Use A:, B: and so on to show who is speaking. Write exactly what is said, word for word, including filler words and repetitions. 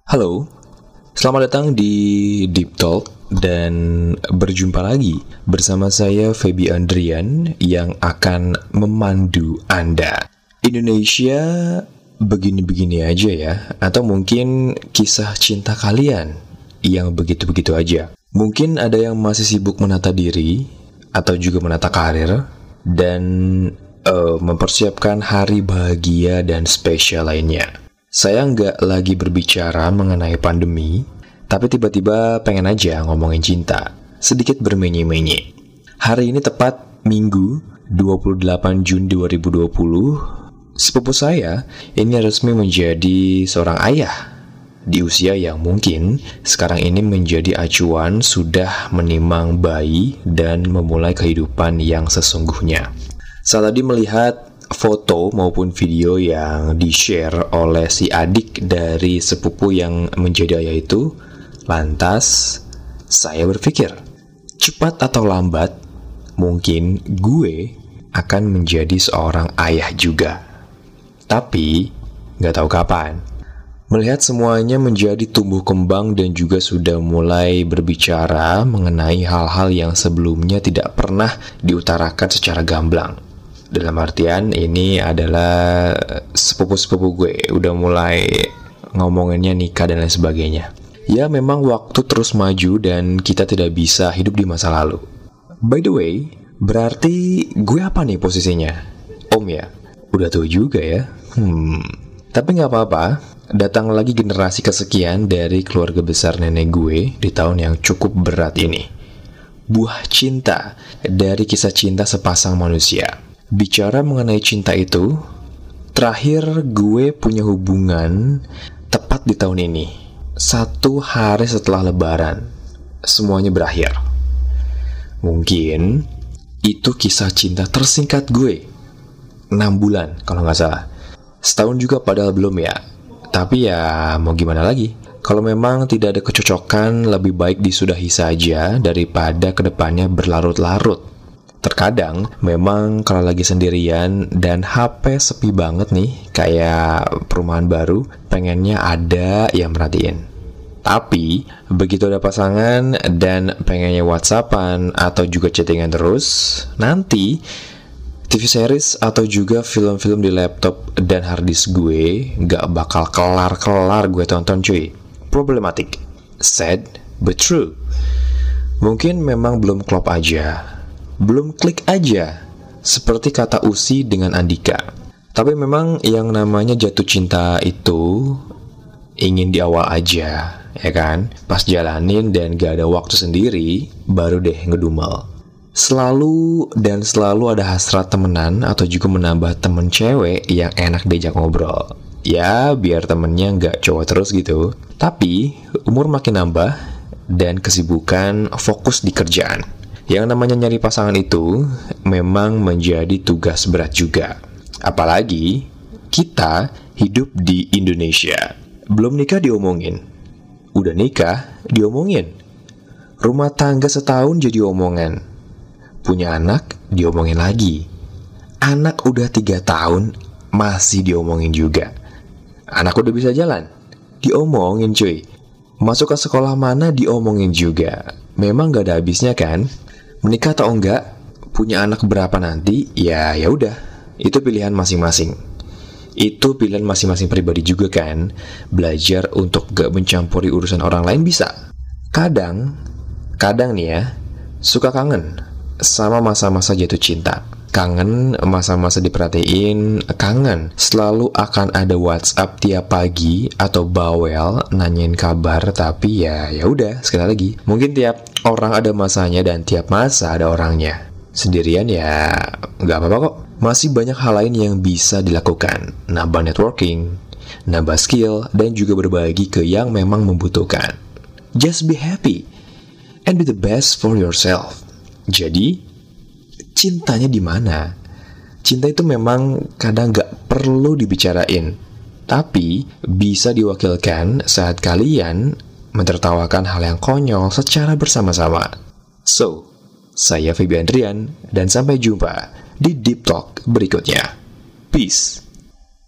A: Halo, selamat datang di Deep Talk dan berjumpa lagi bersama saya Feby Andrian yang akan memandu Anda. Indonesia begini-begini aja ya, atau mungkin kisah cinta kalian yang begitu-begitu aja. Mungkin ada yang masih sibuk menata diri atau juga menata karir dan uh, mempersiapkan hari bahagia dan spesial lainnya. Saya nggak lagi berbicara mengenai pandemi, tapi tiba-tiba pengen aja ngomongin cinta, sedikit bermenye-menye. Hari ini tepat Minggu, dua puluh delapan Juni dua ribu dua puluh, sepupu saya ini resmi menjadi seorang ayah. Di usia yang mungkin sekarang ini menjadi acuan sudah menimang bayi dan memulai kehidupan yang sesungguhnya. Saat tadi melihat foto maupun video yang di-share oleh si adik dari sepupu yang menjadi ayah itu, lantas saya berpikir, cepat atau lambat, mungkin gue akan menjadi seorang ayah juga. Tapi, gak tahu kapan. Melihat semuanya menjadi tumbuh kembang dan juga sudah mulai berbicara mengenai hal-hal yang sebelumnya tidak pernah diutarakan secara gamblang. Dalam artian ini adalah sepupu-sepupu gue udah mulai ngomonginnya nikah dan lain sebagainya. Ya memang waktu terus maju dan kita tidak bisa hidup di masa lalu. By the way, berarti gue apa nih posisinya? Om ya? Udah tahu juga ya. Hmm. Tapi gak apa-apa, datang lagi generasi kesekian dari keluarga besar nenek gue di tahun yang cukup berat ini. Buah cinta dari kisah cinta sepasang manusia. Bicara mengenai cinta itu, terakhir gue punya hubungan tepat di tahun ini. Satu hari setelah lebaran, semuanya berakhir. Mungkin itu kisah cinta tersingkat gue. enam bulan kalau nggak salah. Setahun juga padahal belum ya. Tapi ya mau gimana lagi. Kalau memang tidak ada kecocokan, lebih baik disudahi saja daripada kedepannya berlarut-larut. Terkadang memang kalau lagi sendirian dan H P sepi banget nih, kayak perumahan baru, pengennya ada yang merhatiin. Tapi begitu ada pasangan dan pengennya whatsappan atau juga chattingan terus, nanti T V series atau juga film-film di laptop dan harddisk gue gak bakal kelar-kelar gue tonton cuy. Problematic, sad but true. Mungkin memang belum klop aja, belum klik aja, seperti kata Usi dengan Andika. Tapi memang yang namanya jatuh cinta itu ingin di awal aja, ya kan? Pas jalanin dan gak ada waktu sendiri, baru deh ngedumel. Selalu dan selalu ada hasrat temenan atau juga menambah temen cewek yang enak diajak ngobrol. Ya, biar temennya gak cowok terus gitu. Tapi, umur makin nambah dan kesibukan fokus di kerjaan. Yang namanya nyari pasangan itu memang menjadi tugas berat juga. Apalagi kita hidup di Indonesia. Belum nikah diomongin, udah nikah diomongin. Rumah tangga setahun jadi omongan. Punya anak diomongin lagi. Anak udah tiga tahun masih diomongin juga. Anak udah bisa jalan, diomongin cuy. Masuk ke sekolah mana diomongin juga. Memang gak ada habisnya kan? Menikah atau enggak, punya anak berapa nanti, ya ya udah, itu pilihan masing-masing. Itu pilihan masing-masing pribadi juga kan. Belajar untuk gak mencampuri urusan orang lain bisa. Kadang, kadang nih ya, suka kangen sama masa-masa jatuh cinta. Kangen masa-masa diperhatiin, kangen selalu akan ada WhatsApp tiap pagi atau bawel nanyain kabar. Tapi ya ya udah, sekali lagi, mungkin tiap orang ada masanya dan tiap masa ada orangnya. Sendirian ya nggak apa-apa kok. Masih banyak hal lain yang bisa dilakukan. Nambah networking, nambah skill, dan juga berbagi ke yang memang membutuhkan. Just be happy and be the best for yourself. Jadi cintanya di mana? Cinta itu memang kadang gak perlu dibicarain, tapi bisa diwakilkan saat kalian mentertawakan hal yang konyol secara bersama-sama. So, saya Feby Andrian dan sampai jumpa di Deep Talk berikutnya. Peace.